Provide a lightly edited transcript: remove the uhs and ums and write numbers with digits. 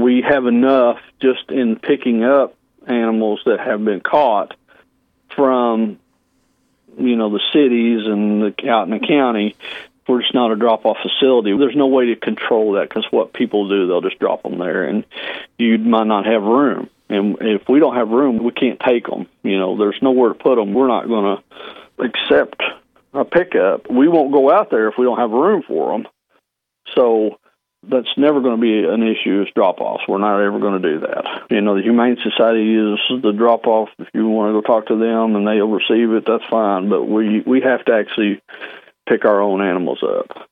we have enough just in picking up animals that have been caught from, the cities and out in the county. We're just not a drop-off facility. There's no way to control that because what people do, they'll just drop them there, and you might not have room. And if we don't have room, we can't take them. There's nowhere to put them. We're not going to accept a pickup. We won't go out there if we don't have room for them. So that's never going to be an issue as drop-offs. We're not ever going to do that. The Humane Society is the drop-off. If you want to go talk to them and they'll receive it, that's fine. But we have to actually pick our own animals up.